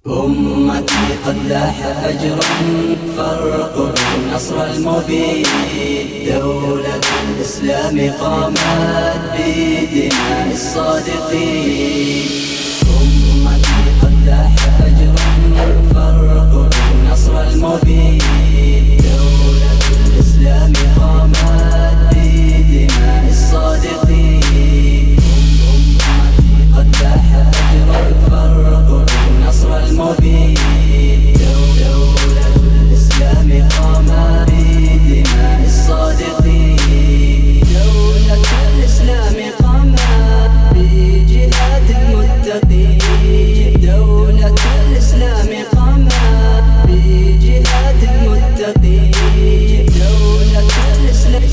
أمتي قد لاح فجرا فارقب النصر المبين. دولة الإسلام قامت بدماء الصادقين. أمتي قد لاح فجرا فارقب النصر المبين. دولة الإسلام قامت بدماء الصادقين. أمتي قد لاح فجرا فارقب النصر المبين. دولة الإسلام قامت بدماء الصادقين. دولة الإسلام قامت بجهاد المتقين. دولة الإسلام قامت بجهاد المتقين. دولة الإسلام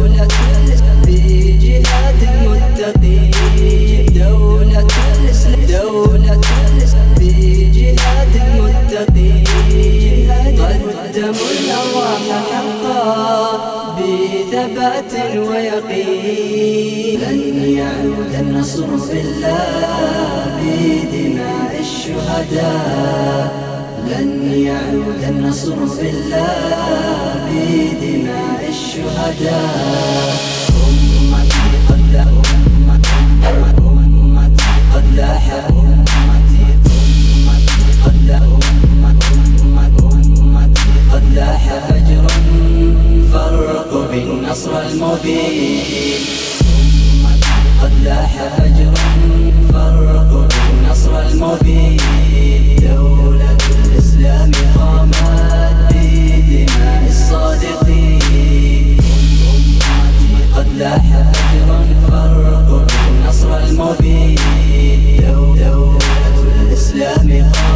بجهاد المتقين. دولة الإسلام بجهاد المتقين. قدموا الأرواح حقا بثبات ويقين. لن يعود النصر إلا بدماء الشهداء. لن يعود النصر إلا بدماء الشهداء. أمتي قد لاح قد لاح أمتي قد لاح قد لاح فجرا فارقب النصر المبين. أمتي قد لاح فجرا فارقب النصر المبين. دولة الإسلام قامت بدماء الصادقين. أمتي قد لاح فجرا فارقب النصر المبين. دولة الإسلام